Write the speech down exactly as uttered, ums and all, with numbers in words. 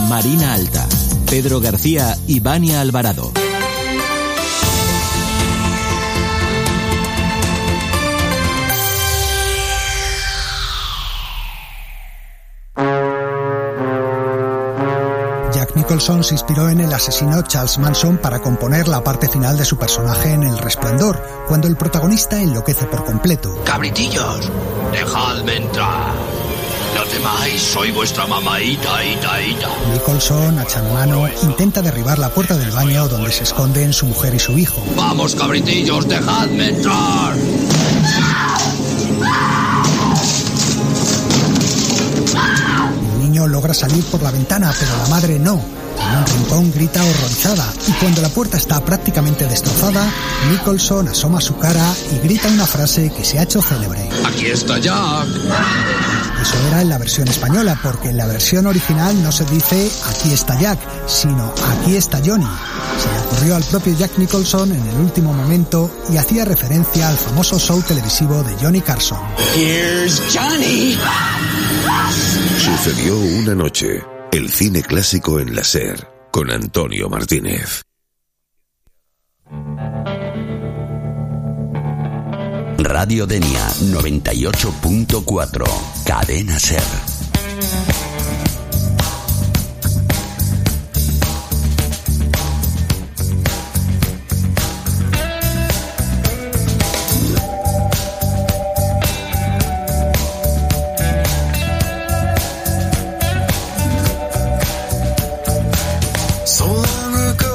Marina Alta, Pedro García y Vania Alvarado. Jack Nicholson se inspiró en el asesino Charles Manson para componer la parte final de su personaje en El Resplandor, cuando el protagonista enloquece por completo. ¡Cabritillos! ¡Dejadme entrar! No temáis, soy vuestra mamaíta, ita, ita. Nicholson, hacha en mano, intenta derribar la puerta del baño donde se esconden su mujer y su hijo. ¡Vamos, cabritillos, dejadme entrar! El niño logra salir por la ventana, pero la madre no. En un rincón grita horrorizada, y cuando la puerta está prácticamente destrozada, Nicholson asoma su cara y grita una frase que se ha hecho célebre. ¡Aquí está Jack! Eso era en la versión española, porque en la versión original no se dice "aquí está Jack", sino "aquí está Johnny". Se le ocurrió al propio Jack Nicholson en el último momento y hacía referencia al famoso show televisivo de Johnny Carson. Here's Johnny. Sucedió una noche. El cine clásico en la SER, con Antonio Martínez. Radio Denia noventa y ocho punto cuatro, Cadena SER. So long ago